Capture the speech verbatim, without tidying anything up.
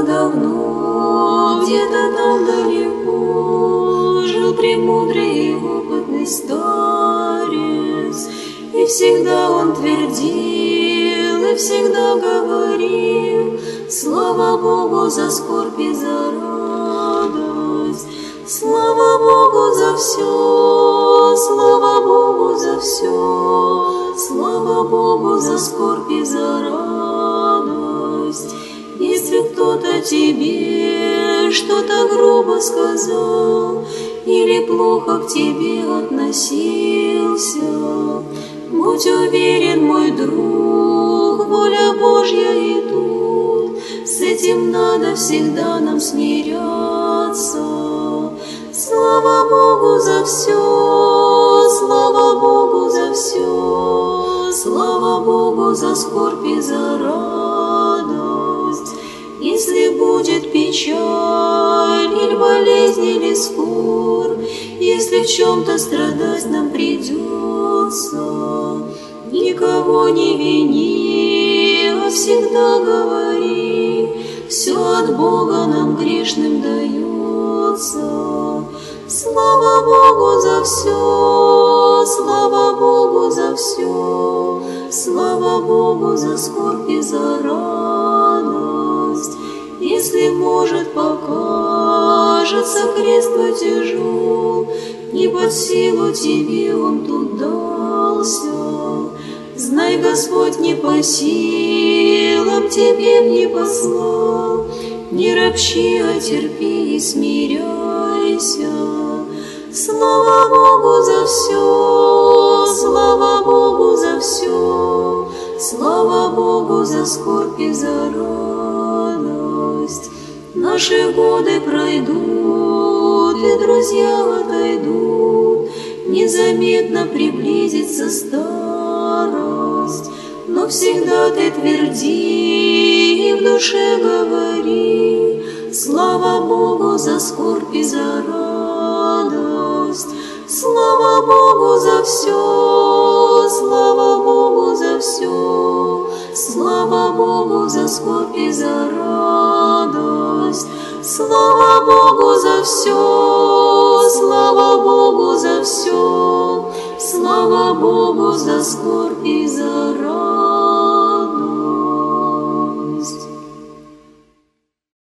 давно, где-то там далеко, жил премудрый и опытный старец, и всегда он твердил, и всегда говорил: слава Богу за скорбь и за радость, слава Богу за все, слава Богу за все, слава Богу за скорбь и за радость. Если кто-то тебе что-то грубо сказал или плохо к тебе относился, будь уверен, мой друг, воля Божья и тут, с этим надо всегда нам смиряться. Слава Богу за все, слава Богу за все, слава Богу за скорбь и за радость. Если будет печаль, или болезнь, или скорбь, если в чем-то страдать нам придется, никого не вини, а всегда говори: все от Бога нам грешным дается. Слава Богу за все, слава Богу за все, слава Богу за скорбь и за радость. Если, может, покажется крест твой тяжел, не под силу тебе он тут дался, знай, Господь не по силам тебе не послал. Не ропщи, а терпи и смиряйся. Слава Богу за все, слава Богу за все, слава Богу за скорбь и за радость. Наши годы пройдут, и друзья отойдут, незаметно приблизится старость. Но всегда ты тверди и в душе говори: слава Богу за скорбь и за радость. Слава Богу за все, слава Богу за все, слава Богу за скорбь и за радость. Слава Богу за все, слава Богу за все, слава Богу за скорбь и за радость.